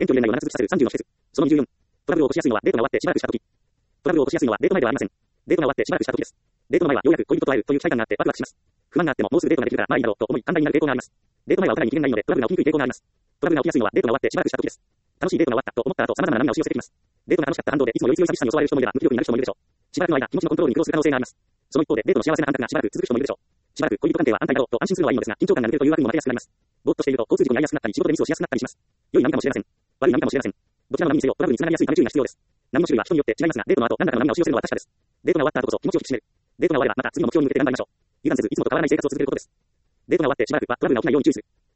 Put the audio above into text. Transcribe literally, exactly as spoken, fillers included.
遠距離恋愛を長続きさせるさんじゅうの秘訣。そのにじゅうよん。トラブルを起こしやすいのはデートが終わってしばらくした時。トラブルを起こしやすいのはデート前ではありません。デートが終わってしばらくした時です。デートの前はようやく恋人と会えるという期待感があってワクワクします。不満があってももうすぐデートができるからまあいいだろうと思い簡単になる傾向があります。デート前はお互いに機嫌がいいのでトラブルが起きにくい傾向があります。トラブルが起きやすいのはデートが終わってしばらくした時です。楽しいデートが終わったと思った後様々な波が押し寄せてきます。デートが楽しかった反動でいつもより強い寂しさに襲われる人もいれば無気力になる人もいるでしょう。しばらくの間気持ちのコントロールに苦労する可能性があります。その一方でデートの幸せな感覚がしばらく続く人もいるでしょう。しばらく恋人関係は安泰だろうと安心するのはいいのですが緊張感が抜けると誘惑にも負けやすくなります。ぼーっとしていると交通事故に遭いやすくなったり仕事でミスをしやすくなったりします。良い波かもしれません。悪い波かもしれません。どちらの波にせよトラブルにつながりやすいため注意が必要です。波の種類は人によって違いますがデートの後何らかの波が押し寄せるのは確かです。デートが終わった後こそ気持ちを引き締める。デートが終わればまた次の目標に向けて頑張りましょう。油断せずいつもと変わらない生活を続けることです。デートが終わってしばらくはトラブルが起きないように注意する。